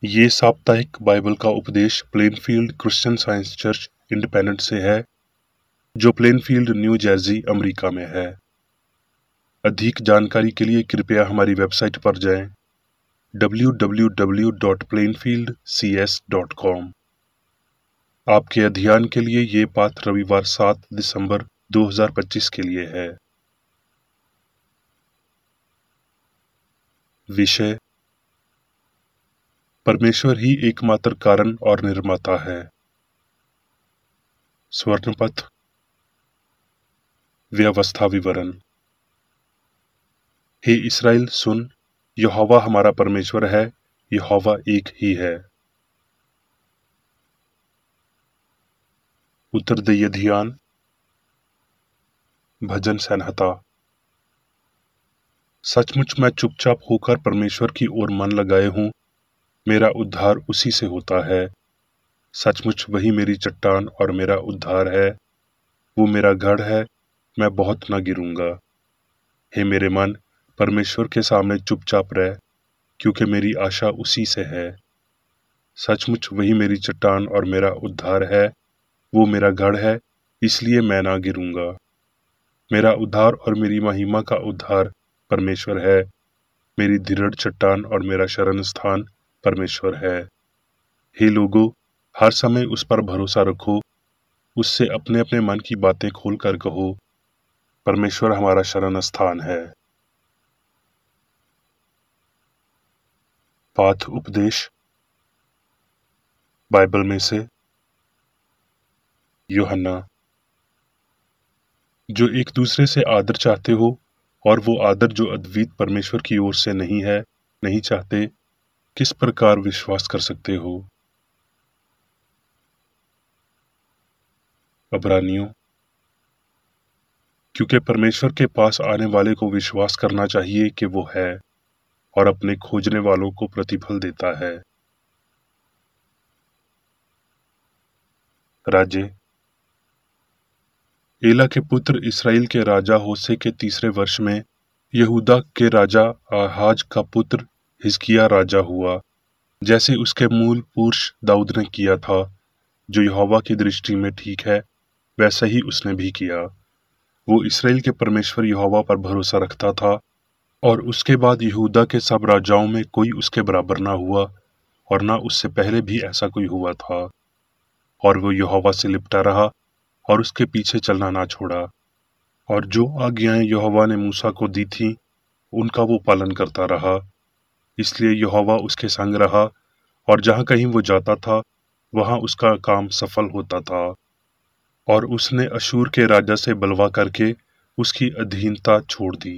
ये साप्ताहिक बाइबल का उपदेश Plainfield Christian Science Church Independent से है, जो प्लेनफील्ड, न्यू जर्सी, अमेरिका में है। अधिक जानकारी के लिए कृपया हमारी वेबसाइट पर जाएं www.plainfieldcs.com। आपके अध्ययन के लिए ये पाठ रविवार 7 दिसंबर 2025 के लिए है। विषय: परमेश्वर ही एकमात्र कारण और निर्माता है। स्वर्णपथ व्यवस्था विवरण। हे इस्राएल, सुन, यहोवा हमारा परमेश्वर है, यहोवा एक ही है। उत्तरदेय ध्यान। भजन संहिता। सचमुच मैं चुपचाप होकर परमेश्वर की ओर मन लगाए हूँ, मेरा उद्धार उसी से होता है। सचमुच वही मेरी चट्टान और मेरा उद्धार है, वो मेरा गढ़ है, मैं बहुत न गिरूंगा। हे मेरे मन, परमेश्वर के सामने चुपचाप रह, क्योंकि मेरी आशा उसी से है। सचमुच वही मेरी चट्टान और मेरा उद्धार है, वो मेरा गढ़ है, इसलिए मैं ना गिरूंगा। मेरा उद्धार और मेरी महिमा का उद्धार परमेश्वर है, मेरी दृढ़ चट्टान और मेरा शरण स्थान परमेश्वर है। हे लोगों, हर समय उस पर भरोसा रखो, उससे अपने अपने मन की बातें खोल कर कहो, परमेश्वर हमारा शरण स्थान है। पाठ उपदेश बाइबल में से यूहन्ना। जो एक दूसरे से आदर चाहते हो, और वो आदर जो अद्वित परमेश्वर की ओर से नहीं है, नहीं चाहते, किस प्रकार विश्वास कर सकते हो? अब्रानियों। क्योंकि परमेश्वर के पास आने वाले को विश्वास करना चाहिए कि वो है, और अपने खोजने वालों को प्रतिफल देता है। राज्य। एला के पुत्र इस्राएल के राजा होशे के तीसरे वर्ष में यहूदा के राजा आहाज का पुत्र हिजकिय्याह राजा हुआ। जैसे उसके मूल पुरुष दाऊद ने किया था, जो यहोवा की दृष्टि में ठीक है, वैसा ही उसने भी किया। वो इस्राएल के परमेश्वर यहोवा पर भरोसा रखता था, और उसके बाद यहूदा के सब राजाओं में कोई उसके बराबर ना हुआ, और ना उससे पहले भी ऐसा कोई हुआ था। और वो यहोवा से लिपटा रहा और उसके पीछे चलना ना छोड़ा, और जो आज्ञाएं यहोवा ने मूसा को दी थी, उनका वो पालन करता रहा। इसलिए यहोवा उसके संग रहा, और जहां कहीं वो जाता था, वहां उसका काम सफल होता था। और उसने अशूर के राजा से बलवा करके उसकी अधीनता छोड़ दी।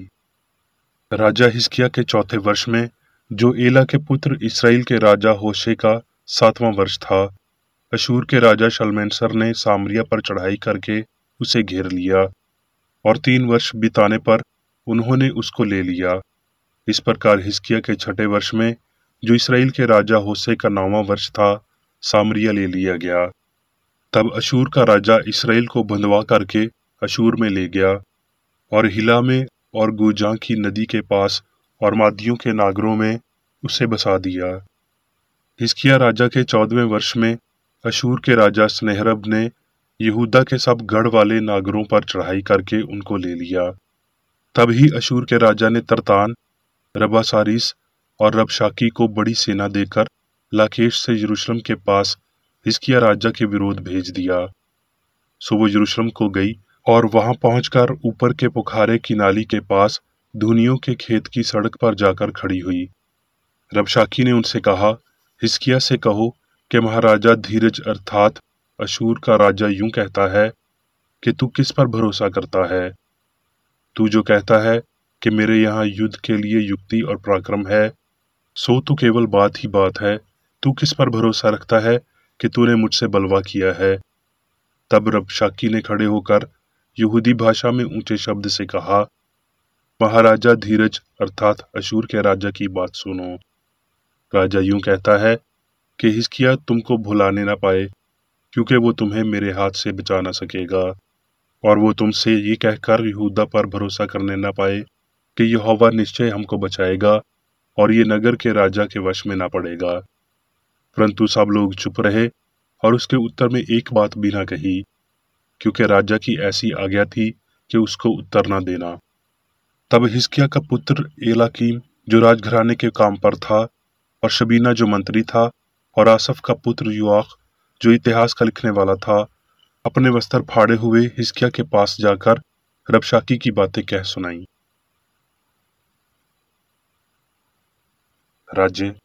राजा हिजकिय्याह के चौथे वर्ष में, जो एला के पुत्र इस्राएल के राजा होशे का 7वां वर्ष था, अशूर के राजा शल्मनेसर ने सामरिया पर चढ़ाई करके उसे घेर लिया, और 3 वर्ष बिताने पर उन्होंने उसको ले लिया। इस प्रकार हिजकिय्याह के छठे वर्ष में, जो इस्राएल के राजा होशे का 9वां वर्ष था, सामरिया ले लिया गया। तब अशूर का राजा इस्राएल को बंधवा करके अशूर में ले गया, और हिला में और गोजां की नदी के पास और मादियों के नागरों में उसे बसा दिया। हिजकिय्याह राजा के 14वें वर्ष में अशूर के राजा सन्हेरीब ने यहूदा के सब गढ़ वाले नागरों पर चढ़ाई करके उनको ले लिया। तब ही अशूर के राजा ने तरतान, रबासारिस और रबशाकी को बड़ी सेना देकर लाकेश से यरूशलेम के पास हिजकिय्याह राजा के विरोध भेज दिया। सो वो यरूशलेम को गई, और वहां पहुंचकर ऊपर के पुखारे की नाली के पास धुनियों के खेत की सड़क पर जाकर खड़ी हुई। रबशाकी ने उनसे कहा, हिजकिय्याह से कहो कि महाराजा धीरज अर्थात अशूर का राजा यूं कहता है कि तू किस पर भरोसा करता है? तू जो कहता है कि मेरे यहाँ युद्ध के लिए युक्ति और पराक्रम है, सो तो केवल बात ही बात है। तू किस पर भरोसा रखता है कि तूने मुझसे बलवा किया है? तब रबशाकी ने खड़े होकर यहूदी भाषा में ऊंचे शब्द से कहा, महाराजा धीरज अर्थात अशूर के राजा की बात सुनो। राजा यूं कहता है कि हिजकिय्याह तुमको भुलाने ना पाए, क्योंकि वो तुम्हें मेरे हाथ से बचा ना सकेगा, और वो तुमसे ये कहकर यहूदा पर भरोसा करने ना पाए कि यहोवा निश्चय हमको बचाएगा, और ये नगर के राजा के वश में ना पड़ेगा। परंतु सब लोग चुप रहे और उसके उत्तर में एक बात भी ना कही, क्योंकि राजा की ऐसी आज्ञा थी कि उसको उत्तर न देना। तब हिजकिय्याह का पुत्र एलाकीम जो राजघराने के काम पर था, और शबीना जो मंत्री था, और आसफ का पुत्र योआख जो इतिहास का लिखने वाला था, अपने वस्त्र फाड़े हुए हिजकिय्याह के पास जाकर रबशाकी की बातें कह सुनाई। राज्य।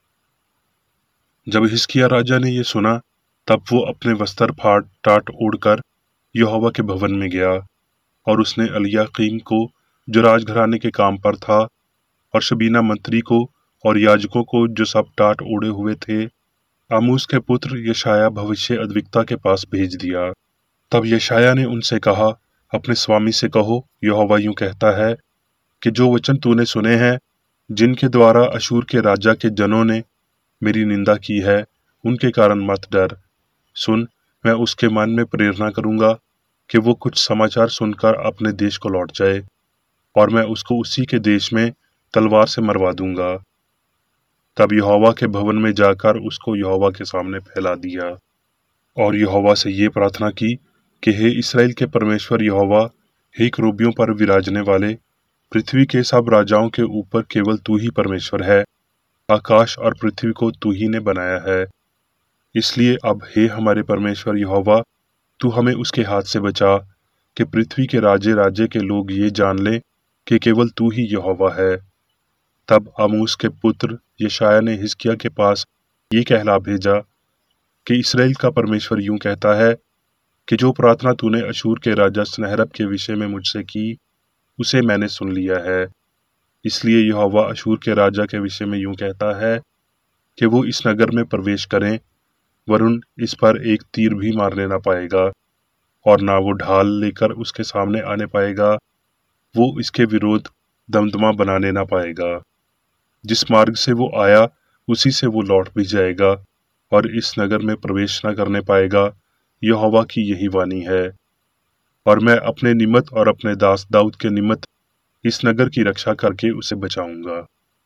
जब हिजकिय्याह राजा ने ये सुना, तब वो अपने वस्त्र फाड़ टाट ओढ़कर यहोवा के भवन में गया, और उसने एलयाकीम को जो राजघराने के काम पर था, और शबीना मंत्री को और याजकों को जो सब टाट ओढ़े हुए थे, आमोस के पुत्र यशायाह भविष्य अद्विक्ता के पास भेज दिया। तब यशायाह ने उनसे कहा, अपने स्वामी से कहो, यहोवा यूं कहता है कि जो वचन तूने सुने हैं, जिनके द्वारा अशूर के राजा के जनों ने मेरी निंदा की है, उनके कारण मत डर। सुन, मैं उसके मन में प्रेरणा करूंगा कि वो कुछ समाचार सुनकर अपने देश को लौट जाए, और मैं उसको उसी के देश में तलवार से मरवा दूंगा। तब यहोवा के भवन में जाकर उसको यहोवा के सामने फैला दिया, और यहोवा से ये प्रार्थना की कि हे इस्राएल के परमेश्वर यहोवा, हे करूबियों पर विराजने वाले, पृथ्वी के सब राजाओं के ऊपर केवल तू ही परमेश्वर है। आकाश और पृथ्वी को तू ही ने बनाया है। इसलिए अब हे हमारे परमेश्वर यहोवा, तू हमें उसके हाथ से बचा, कि पृथ्वी के राजे राजे के लोग ये जान लें कि केवल तू ही यहोवा है। तब आमोस के पुत्र यशायाह ने हिजकिय्याह के पास ये कहला भेजा कि इस्राएल का परमेश्वर यूं कहता है कि जो प्रार्थना तूने अशूर के राजा सनहेरब के विषय में मुझसे की, उसे मैंने सुन लिया है। इसलिए यहोवा अशूर के राजा के विषय में यूं कहता है कि वो इस नगर में प्रवेश करें, वरुण इस पर एक तीर भी मारने न पाएगा, और ना वो ढाल लेकर उसके सामने आने पाएगा। वो इसके विरोध दमदमा बनाने ना पाएगा। जिस मार्ग से वो आया, उसी से वो लौट भी जाएगा, और इस नगर में प्रवेश न करने पाएगा। यहोवा की यही वाणी है। और मैं अपने निमित्त और अपने दास दाऊद के निमित्त इस नगर की रक्षा करके उसे बचाऊंगा।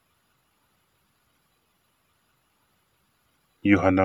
यूहन्ना।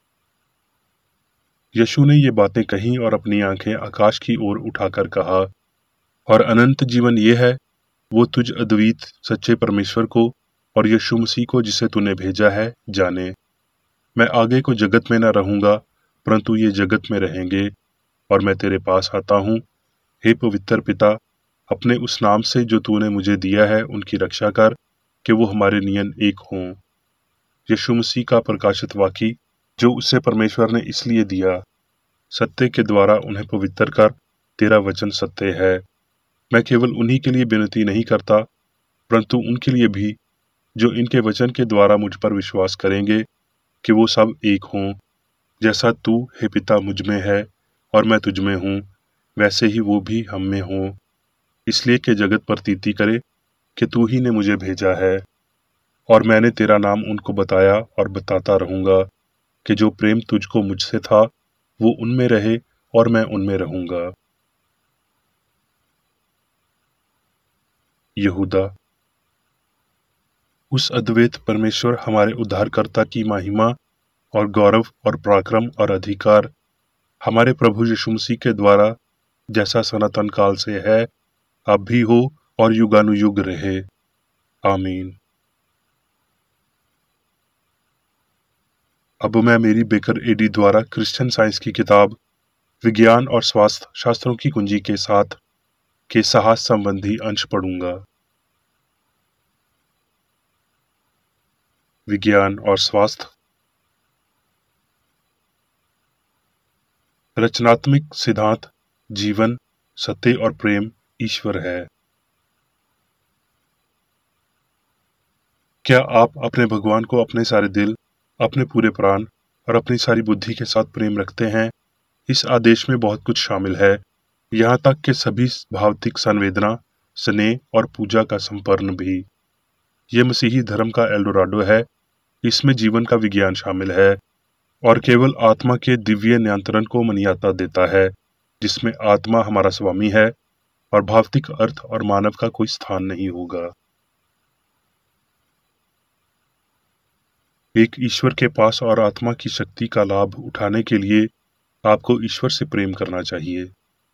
यीशु ने ये बातें कहीं और अपनी आंखें आकाश की ओर उठाकर कहा, और अनंत जीवन ये है, वो तुझ अद्वित सच्चे परमेश्वर को और यीशु मसीह को जिसे तूने भेजा है जाने। मैं आगे को जगत में न रहूंगा, परंतु ये जगत में रहेंगे, और मैं तेरे पास आता हूँ। हे पवित्र पिता, अपने उस नाम से जो तूने मुझे दिया है उनकी रक्षा कर, कि वो हमारे नियन एक हों। यीशु मसीह का प्रकाशित वाक्य जो उससे परमेश्वर ने इसलिए दिया, सत्य के द्वारा उन्हें पवित्र कर, तेरा वचन सत्य है। मैं केवल उन्हीं के लिए विनती नहीं करता, परंतु उनके लिए भी जो इनके वचन के द्वारा मुझ पर विश्वास करेंगे, कि वो सब एक हों, जैसा तू हे पिता मुझ में है और मैं तुझ में हूँ, वैसे ही वो भी हम में हों, इसलिए कि जगत प्रतीति करे कि तू ही ने मुझे भेजा है। और मैंने तेरा नाम उनको बताया और बताता रहूंगा, कि जो प्रेम तुझको मुझसे था वो उनमें रहे और मैं उनमें रहूंगा। यहूदा। उस अद्वैत परमेश्वर हमारे उद्धारकर्ता की महिमा और गौरव और पराक्रम और अधिकार हमारे प्रभु यीशु मसीह के द्वारा जैसा सनातन काल से है, अब भी हो और युगानुयुग रहे। आमीन। अब मैं मेरी बेकर एडी द्वारा क्रिश्चियन साइंस की किताब विज्ञान और स्वास्थ्य शास्त्रों की कुंजी के साथ के साहस संबंधी अंश पढ़ूंगा। विज्ञान और स्वास्थ्य। रचनात्मक सिद्धांत, जीवन, सत्य और प्रेम ईश्वर है। क्या आप अपने भगवान को अपने सारे दिल, अपने पूरे प्राण और अपनी सारी बुद्धि के साथ प्रेम रखते हैं? इस आदेश में बहुत कुछ शामिल है, यहाँ तक कि सभी भावतिक संवेदना, स्नेह और पूजा का संपन्न भी। ये मसीही धर्म का एल्डोराडो है। इसमें जीवन का विज्ञान शामिल है, और केवल आत्मा के दिव्य नियंत्रण को मान्यता देता है, जिसमें आत्मा हमारा स्वामी है और भौतिक अर्थ और मानव का कोई स्थान नहीं होगा। एक ईश्वर के पास और आत्मा की शक्ति का लाभ उठाने के लिए आपको ईश्वर से प्रेम करना चाहिए।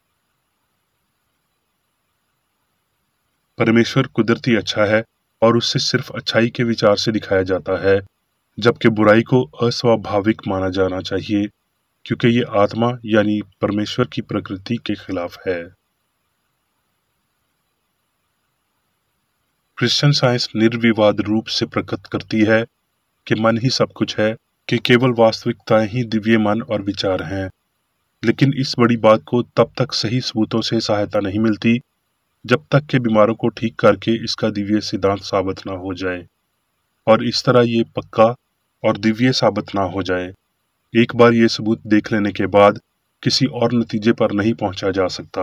परमेश्वर कुदरती अच्छा है और उससे सिर्फ अच्छाई के विचार से दिखाया जाता है, जबकि बुराई को अस्वाभाविक माना जाना चाहिए, क्योंकि ये आत्मा यानी परमेश्वर की प्रकृति के खिलाफ है। क्रिश्चियन साइंस निर्विवाद रूप से प्रकट करती है कि मन ही सब कुछ है, कि केवल वास्तविकताएं ही दिव्य मन और विचार हैं। लेकिन इस बड़ी बात को तब तक सही सबूतों से सहायता नहीं मिलती जब तक कि बीमारों को ठीक करके इसका दिव्य सिद्धांत साबित ना हो जाए, और इस तरह ये पक्का और दिव्य साबित ना हो जाए। एक बार ये सबूत देख लेने के बाद किसी और नतीजे पर नहीं पहुंचा जा सकता।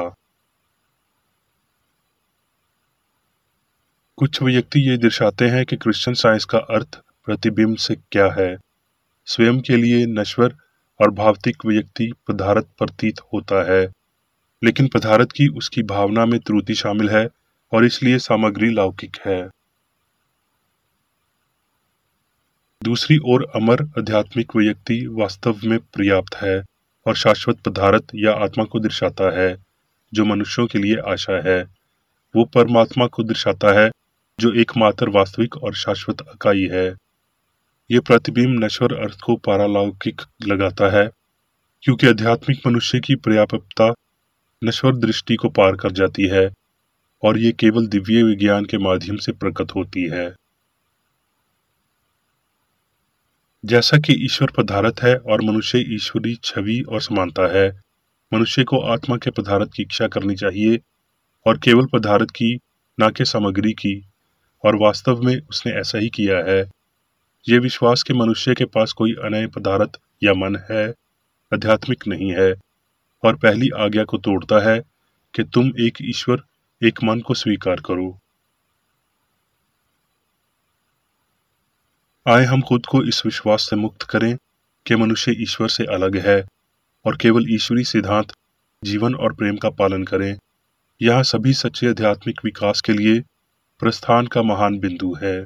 कुछ व्यक्ति ये दर्शाते हैं कि क्रिश्चियन साइंस का अर्थ प्रतिबिंब से क्या है। स्वयं के लिए नश्वर और भौतिक व्यक्ति पदार्थ प्रतीत होता है, लेकिन पदार्थ की उसकी भावना में त्रुटि शामिल है और इसलिए सामग्री लौकिक है। दूसरी ओर अमर आध्यात्मिक व्यक्ति वास्तव में पर्याप्त है और शाश्वत पदार्थ या आत्मा को दर्शाता है जो मनुष्यों के लिए आशा है। वो परमात्मा को दर्शाता है जो एकमात्र वास्तविक और शाश्वत इकाई है। ये प्रतिबिंब नश्वर अर्थ को पारलौकिक लगाता है, क्योंकि आध्यात्मिक मनुष्य की पर्याप्तता नश्वर दृष्टि को पार कर जाती है और ये केवल दिव्य विज्ञान के माध्यम से प्रकट होती है। जैसा कि ईश्वर पदार्थ है और मनुष्य ईश्वरी छवि और समानता है, मनुष्य को आत्मा के पदार्थ की इच्छा करनी चाहिए और केवल पदार्थ की, न कि सामग्री की, और वास्तव में उसने ऐसा ही किया है। ये विश्वास कि मनुष्य के पास कोई अन्य पदार्थ या मन है आध्यात्मिक नहीं है और पहली आज्ञा को तोड़ता है कि तुम एक ईश्वर, एक मन को स्वीकार करो। आए हम खुद को इस विश्वास से मुक्त करें कि मनुष्य ईश्वर से अलग है और केवल ईश्वरी सिद्धांत, जीवन और प्रेम का पालन करें। यह सभी सच्चे आध्यात्मिक विकास के लिए प्रस्थान का महान बिंदु है।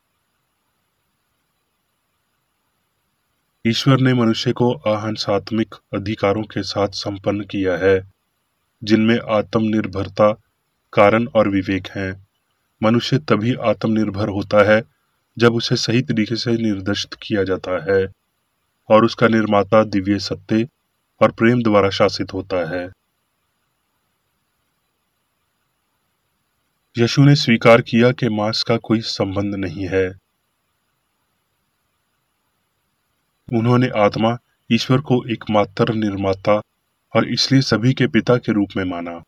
ईश्वर ने मनुष्य को अहिंसात्मक अधिकारों के साथ संपन्न किया है, जिनमें आत्मनिर्भरता, कारण और विवेक हैं। मनुष्य तभी आत्मनिर्भर होता है जब उसे सही तरीके से निर्देशित किया जाता है और उसका निर्माता दिव्य सत्य और प्रेम द्वारा शासित होता है। यीशु ने स्वीकार किया कि मांस का कोई संबंध नहीं है। उन्होंने आत्मा, ईश्वर को एकमात्र निर्माता और इसलिए सभी के पिता के रूप में माना।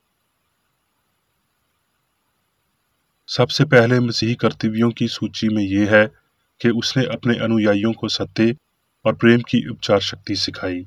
सबसे पहले मसीही कर्तव्यों की सूची में यह है कि उसने अपने अनुयायियों को सत्य और प्रेम की उपचार शक्ति सिखाई।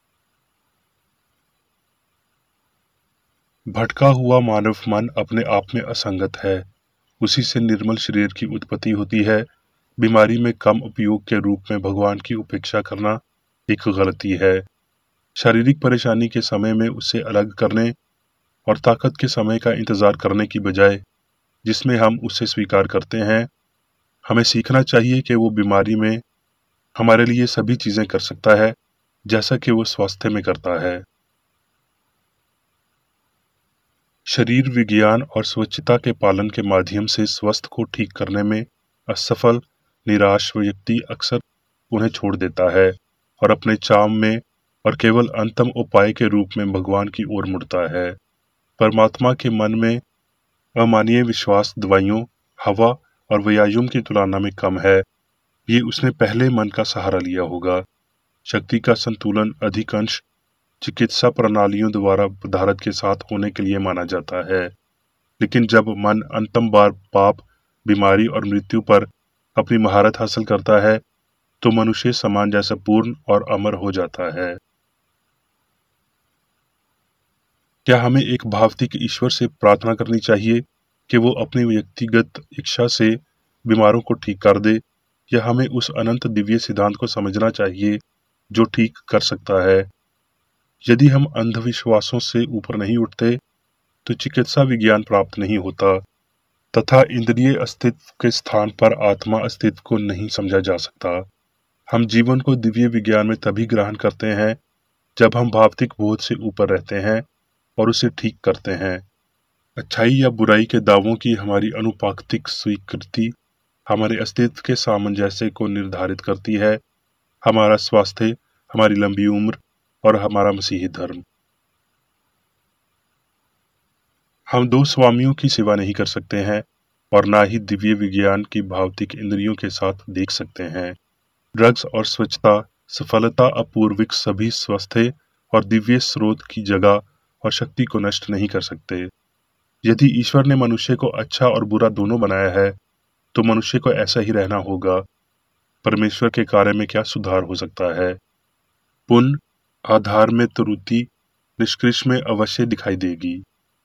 भटका हुआ मानव मन अपने आप में असंगत है। उसी से निर्मल शरीर की उत्पत्ति होती है। बीमारी में कम उपयोग के रूप में भगवान की उपेक्षा करना एक गलती है। शारीरिक परेशानी के समय में उससे अलग करने और ताकत के समय का इंतजार करने की बजाय जिसमें हम उसे स्वीकार करते हैं, हमें सीखना चाहिए कि वो बीमारी में हमारे लिए सभी चीजें कर सकता है जैसा कि वो स्वास्थ्य में करता है। शरीर विज्ञान और स्वच्छता के पालन के माध्यम से स्वास्थ्य को ठीक करने में असफल निराश व्यक्ति अक्सर उन्हें छोड़ देता है और अपने चाम में और केवल अंतिम उपाय के रूप में भगवान की ओर मुड़ता है। परमात्मा के मन में अमानवीय विश्वास दवाइयों, हवा और व्यायाम की तुलना में कम है। ये उसने पहले मन का सहारा लिया होगा। शक्ति का संतुलन अधिकांश चिकित्सा प्रणालियों द्वारा पदार्थ के साथ होने के लिए माना जाता है, लेकिन जब मन अंतिम बार पाप, बीमारी और मृत्यु पर अपनी महारत हासिल करता है तो मनुष्य समान जैसा पूर्ण और अमर हो जाता है। क्या हमें एक भौतिक ईश्वर से प्रार्थना करनी चाहिए कि वो अपनी व्यक्तिगत इच्छा से बीमारों को ठीक कर दे, या हमें उस अनंत दिव्य सिद्धांत को समझना चाहिए जो ठीक कर सकता है? यदि हम अंधविश्वासों से ऊपर नहीं उठते तो चिकित्सा विज्ञान प्राप्त नहीं होता तथा इंद्रिय अस्तित्व के स्थान पर आत्मा अस्तित्व को नहीं समझा जा सकता। हम जीवन को दिव्य विज्ञान में तभी ग्रहण करते हैं जब हम भौतिक बोध से ऊपर रहते हैं और उसे ठीक करते हैं। अच्छाई या बुराई के दावों की हमारी अनुपातिक स्वीकृति हमारे अस्तित्व के सामंजस्य को निर्धारित करती है, हमारा स्वास्थ्य, हमारी लंबी उम्र और हमारा मसीही धर्म। हम दो स्वामियों की सेवा नहीं कर सकते हैं और ना ही दिव्य विज्ञान की भौतिक इंद्रियों के साथ देख सकते हैं। ड्रग्स और स्वच्छता, सफलता, अपूर्विक सभी स्वास्थ्य और दिव्य स्रोत की जगह और शक्ति को नष्ट नहीं कर सकते। यदि ईश्वर ने मनुष्य को अच्छा और बुरा दोनों बनाया है, तो मनुष्य को ऐसा ही रहना होगा। परमेश्वर के कार्य में क्या सुधार हो सकता है? पुण्य आधार में त्रुटि निष्कृष्ट में अवश्य दिखाई देगी।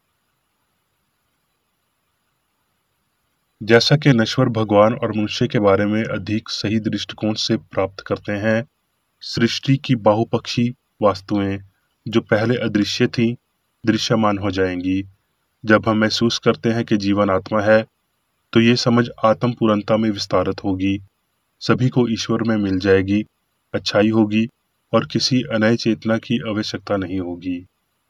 जैसा कि नश्वर भगवान और मनुष्य के बारे में अधिक सही दृष्टिकोण से प्राप्त करते हैं, सृष्टि की बहुपक्षी वस्तुएं जो पहले अदृश्य थीं, दृश्यमान हो जाएंगी। जब हम महसूस करते हैं कि जीवन आत्मा है, तो ये समझ आत्म पूर्णता में विस्तारित होगी, सभी को ईश्वर में मिल जाएगी, अच्छाई होगी और किसी अनय चेतना की आवश्यकता नहीं होगी।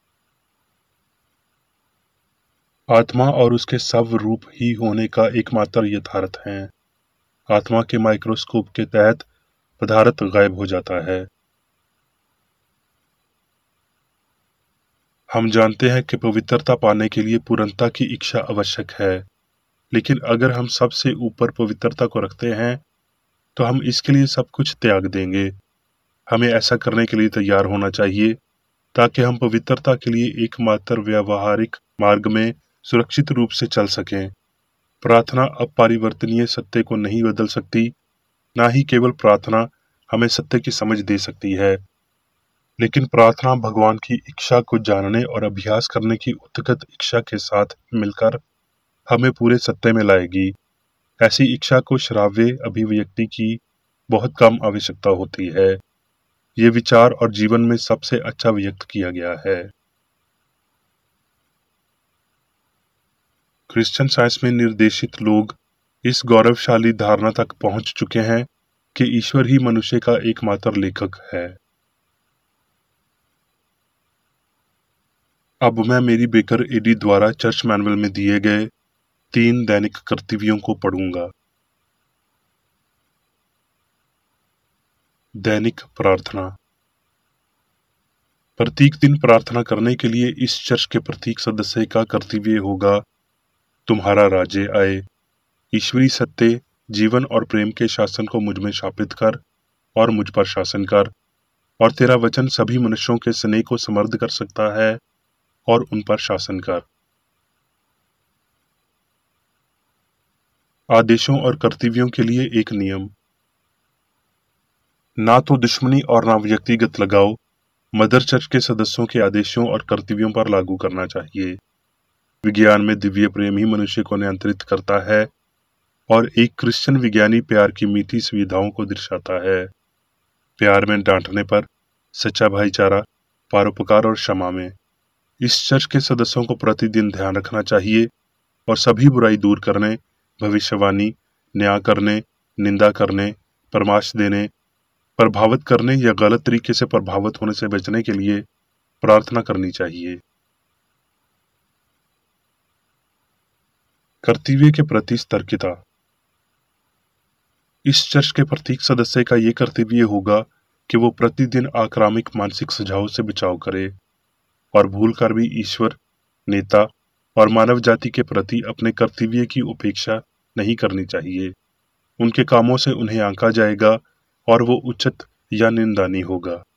आत्मा और उसके स्वरूप ही होने का एकमात्र यथार्थ है। आत्मा के माइक्रोस्कोप के तहत पदार्थ गायब हो जाता है। हम जानते हैं कि पवित्रता पाने के लिए पूर्णता की इच्छा आवश्यक है, लेकिन अगर हम सबसे ऊपर पवित्रता को रखते हैं, तो हम इसके लिए सब कुछ त्याग देंगे। हमें ऐसा करने के लिए तैयार होना चाहिए ताकि हम पवित्रता के लिए एकमात्र व्यावहारिक मार्ग में सुरक्षित रूप से चल सकें। प्रार्थना अपरिवर्तनीय सत्य को नहीं बदल सकती, ना ही केवल प्रार्थना हमें सत्य की समझ दे सकती है, लेकिन प्रार्थना भगवान की इच्छा को जानने और अभ्यास करने की उत्कट इच्छा के साथ मिलकर हमें पूरे सत्य में लाएगी। ऐसी इच्छा को श्राव्य अभिव्यक्ति की बहुत कम आवश्यकता होती है। ये विचार और जीवन में सबसे अच्छा व्यक्त किया गया है। क्रिश्चियन साइंस में निर्देशित लोग इस गौरवशाली धारणा तक पहुंच चुके हैं कि ईश्वर ही मनुष्य का एकमात्र लेखक है। अब मैं मेरी बेकर एडी द्वारा चर्च मैनुअल में दिए गए 3 दैनिक कर्तव्यों को पढ़ूंगा। दैनिक प्रार्थना। प्रत्येक दिन प्रार्थना करने के लिए इस चर्च के प्रत्येक सदस्य का कर्तव्य होगा, तुम्हारा राज्य आए, ईश्वरी सत्य, जीवन और प्रेम के शासन को मुझ में स्थापित कर और मुझ पर शासन कर, और तेरा वचन सभी मनुष्यों के स्नेह को समृद्ध कर सकता है और उन पर शासन कर। आदेशों और कर्तव्यों के लिए एक नियम। ना तो दुश्मनी और ना व्यक्तिगत लगाव मदर चर्च के सदस्यों के आदेशों और कर्तव्यों पर लागू करना चाहिए। विज्ञान में दिव्य प्रेम ही मनुष्य को नियंत्रित करता है और एक क्रिश्चियन विज्ञानी प्यार की मीठी सुविधाओं को दर्शाता है। प्यार में डांटने पर, सच्चा भाईचारा, परोपकार और क्षमा में। इस चर्च के सदस्यों को प्रतिदिन ध्यान रखना चाहिए और सभी बुराई दूर करने, भविष्यवाणी, न्याय करने, निंदा करने, परामर्श देने, प्रभावित करने या गलत तरीके से प्रभावित होने से बचने के लिए प्रार्थना करनी चाहिए। कर्तव्य के प्रति सतर्कता। इस चर्च के प्रत्येक सदस्य का ये कर्तव्य होगा कि वो प्रतिदिन आक्रामक मानसिक सुझाव से बचाव करे और भूल कर भी ईश्वर, नेता और मानव जाति के प्रति अपने कर्तव्य की उपेक्षा नहीं करनी चाहिए। उनके कामों से उन्हें आंका जाएगा और वो उचित या निंदनीय होगा।